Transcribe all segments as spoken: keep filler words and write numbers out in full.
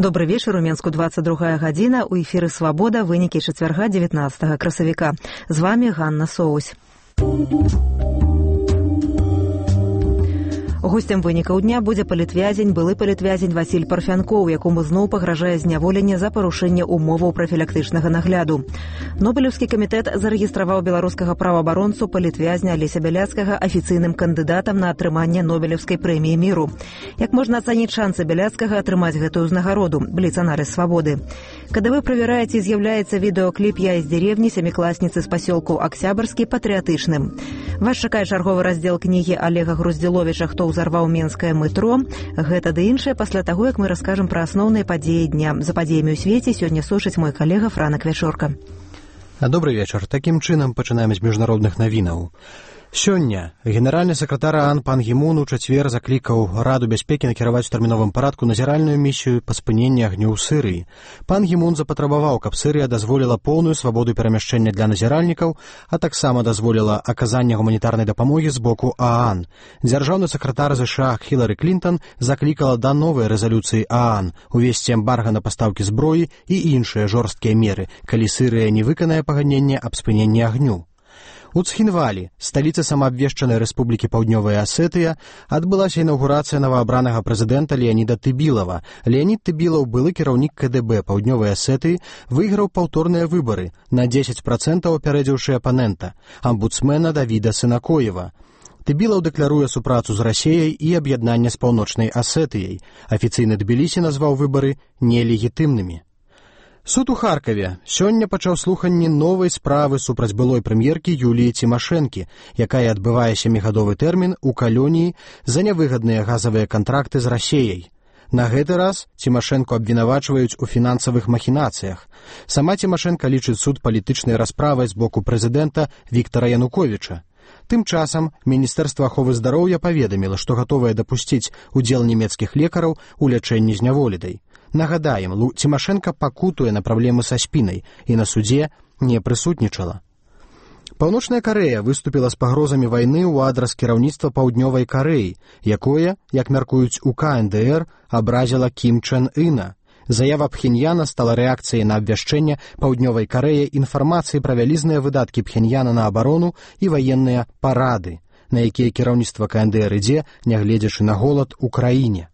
Добрый вечер. У Менску двадцать другая гадзіна. У эфіры «Свабода». Вынікі чацвярга дзевятнаццатага красавіка. З вами Ганна Соусь. Гостем вынікаў дня будзе палітвязень, былы палітвязень Васіль Парфянкоў, якому зноў пагражае зняволенне за парушэнне умоваў прафілактычнага нагляду. Нобелеўскі камітэт зарэгістраваў беларускага праваабаронцу палітвязня Алеся Бяляцкага афіцыйным кандыдатам на атрыманне Нобелеўскай прэміі міру. Як можна ацаніць шансы Бяляцкага атрымаць гэтую ўзнагароду? Бліц-аналіз «Свабоды». Когда вы проверяете, з'яўляецца відеокліп «Я из деревни» сямікласніцы з пасёлку Аксябрскі патрыятычным. Вас чакае чарговы раздзел кнігі Олега Груздзіловіча «Хто ўзарваў менскае метро». Гэта ды іншае пасля таго, як мы раскажам пра асноўныя падзеі дня. За падзеямі ў свеце сёння сочыць мой калега Франак Вячорка. Добрый вечар. Такім чынам пачынаем з міжнародных навінаў. Сёння генеральны сакратар ААН пан Гі Мун у чацвер заклікаў Раду бяспекі накіраваць у тэрміновым парадку назіральную місію па спыненні агню ў Сырыі. Пан Гі Мун запатрабаваў, каб Сырыя дазволіла поўную свабоду перамяшчэння для назіральнікаў, а таксама дазволіла аказанне гуманітарнай дапамогі з боку ААН. Дзяржаўны сакратар ЗША Хілары Клінтон заклікала да новай рэзалюцыі ААН увесці эмбарга на пастаўкі зброі і іншыя жорсткія меры, калі Сырыя не выканае пагадненне аб спыненні агню. У Цхінвалі, сталіцы самаабвешчанай рэспублікі Паўднёвая Асетыя, адбылася інаўгурацыя новаабранага прэзідэнта Леаніда Тыбілава. Леанід Тыбілаў, былы кіраўнік КДБ Паўднёвай Асетыі, выйграў паўторныя выбары, на дзесяць працэнтаў апярэдзіўшы апанента, амбудсмена Давіда Сынакоева. Тыбілаў дэкларуе супрацу з Расеяй і аб'яднанне з Паўночнай Асетыяй. Афіцыйны Тбілісі назваў выбары нелегітымнымі. Суд у Харкаве сёння пачаў слуханні новай справы супраць былой прэм'еркі Юліі Цімашэнкі, якая адбывае сямігадовы тэрмін у калоніі за нявыгадныя газавыя кантракты з Расеяй. На гэты раз Цімашэнку абвінавачваюць у фінансавых махінацыях. Сама Цімашэнка лічыць суд палітычнай расправай з боку прэзідэнта Віктара Януковіча. Тым часам Міністэрства аховы здароўя паведаміла, што гатовае дапусціць удзел нямецкіх лекараў у лячэнні зняволідай. Нагадаем, Цімашэнка пакутуе на праблемы са спінай і на судзе не прысутнічала. Паўночная Карэя выступіла з пагрозамі вайны ў адрас кіраўніцтва Паўднёвай Карэі, якое, як мяркуюць у ка эн дэ эр, абразіла Кім Чэн Іна. Заява Пхеньяна стала рэакцыяй на абвяшчэнне Паўднёвай Карэі інфармацыі пра вялізныя выдаткі Пхеньяна на абарону і ваенныя парады, на якія кіраўніцтва ка эн дэ эр ідзе, нягледзячы на голад у краіне.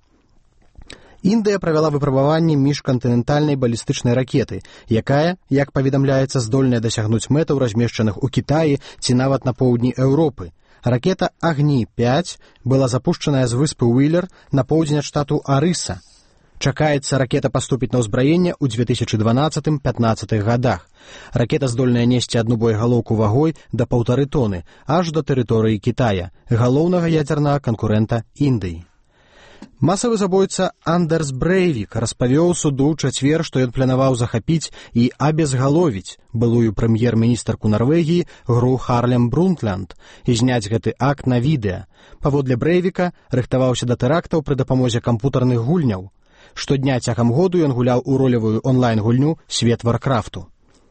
Індыя правяла выпрабаванне міжкантынентальнай балістычнай ракеты, якая, як паведамляецца, здольная дасягнуць мэтаў, размешчаных у Кітаі ці нават на поўдні Еўропы. Ракета Агні пяць была запушчаная з выспы Уілер на поўдзень ад штату Арыса. Чакаецца, ракета паступіць на ўзбраенне ў дзве тысячы дванаццатым — пятнаццатых гадах. Ракета здольная несці адну боегалоўку вагой да паўтары тоны, аж да тэрыторыі Кітая, галоўнага ядзернага канкурэнта Індыі. Масавы забойца Андерс Брэйвік распавёў суду ў чацвер, што ён планаваў захапіць і абезгаловіць былую прэм'ер-міністарку Нарвегіі Гру Харлем Брунтлянд і зняць гэты акт на відэа. Паводле Брэйвіка рыхтаваўся да тэрактаў пры дапамозе кампутарных гульняў. Штодня цягам году ён гуляў у ролевую онлайн-гульню «Свет Варкрафту».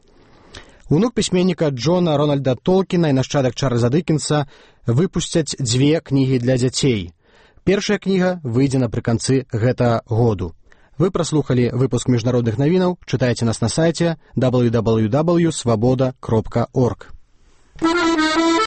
Унук пісьменніка Джона Рональда Толкіна і нашчадак Чарльза Дыкенса выпусцяць дзве кнігі для дзяцей. Першая кніга выйдзе напрыканцы гэтага году. Вы праслухалі выпуск міжнародных навінаў, чытайце нас на сайце дабл ю дабл ю дабл ю крапка свабода крапка орг.